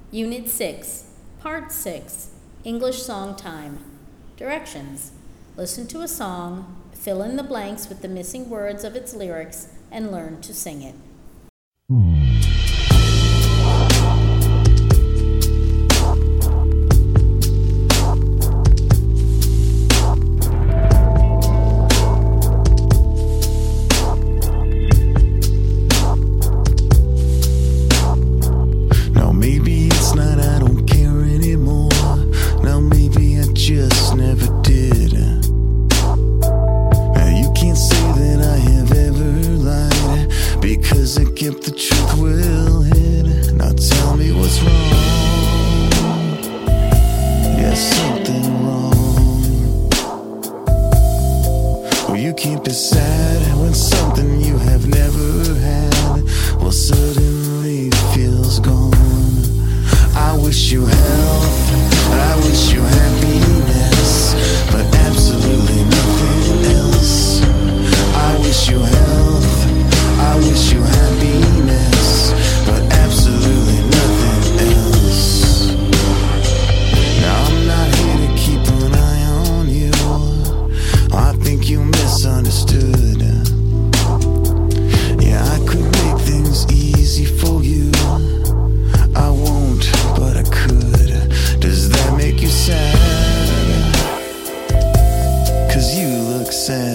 Unit 6, Part 6, English Song Time. Directions. Listen to a song, fill in the blanks with the missing words of its lyrics, and learn to sing it. Because I kept the truth well hid. Now tell me what's wrong. Yeah, something wrong. Well, you can't be sad when something you have never had, well, suddenly feels gone. I wish you health, I wish you happiness, but absolutely nothing else. I wish you health, I wish you happiness, but absolutely nothing else. Now I'm not here to keep an eye on you. I think you misunderstood. Yeah, I could make things easy for you. I won't, but I could. Does that make you sad? 'Cause you look sad.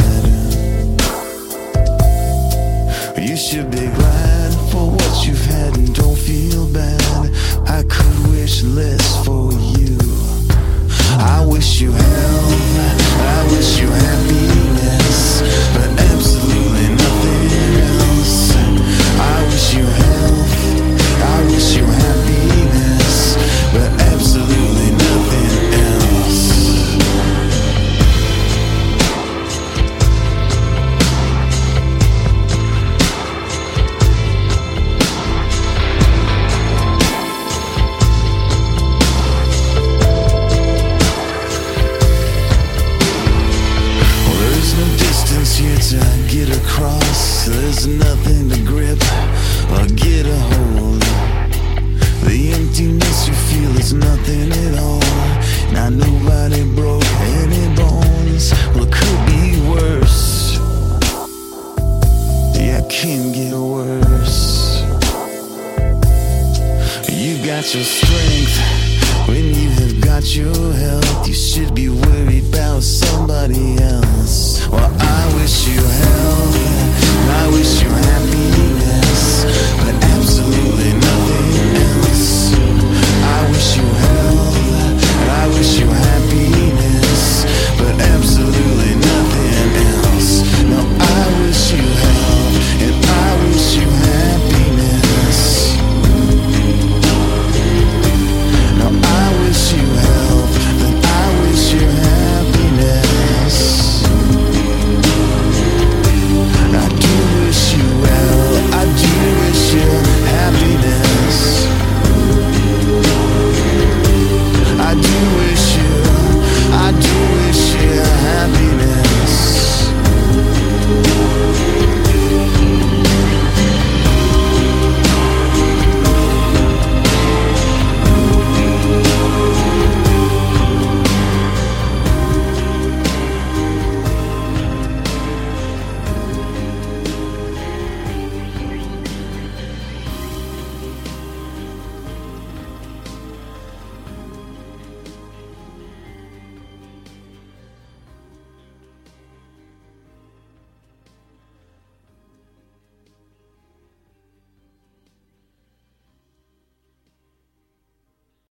You should be glad for what you've had and don't feel bad. I could wish less for you. I wish you health, I wish you happiness, but absolutely nothing else. I wish you health, I wish you happiness, but absolutely nothing else. Here to get across, there's nothing to grip or get a hold. The emptiness you feel is nothing at all. Now nobody broke any bones. Well, it could be worse. Yeah, it can get worse. You got your strength when you have got your health. You should be worried about somebody else. Well, I wish you health, I wish you happiness, but